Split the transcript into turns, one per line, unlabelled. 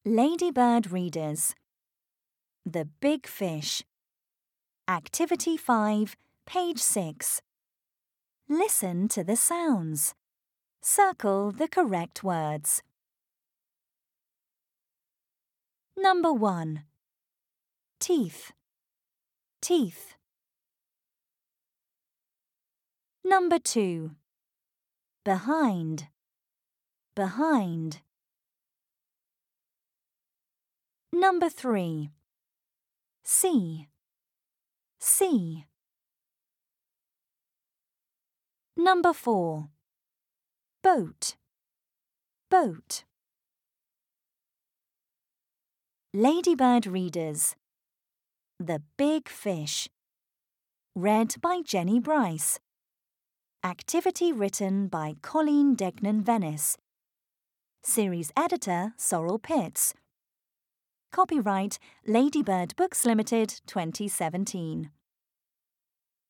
Ladybird Readers. The Big Fish. Activity 5, page 6. Listen to the sounds. Circle the correct words. Number 1. Teeth. Teeth. Number 2. Behind. Behind. Number 3. See. See. Number 4. Boat. Boat. Ladybird Readers. The Big Fish. Read by Jenny Bryce. Activity written by Colleen Degnan-Venice. Series editor Sorrel Pitts. Copyright Ladybird Books Limited 2017.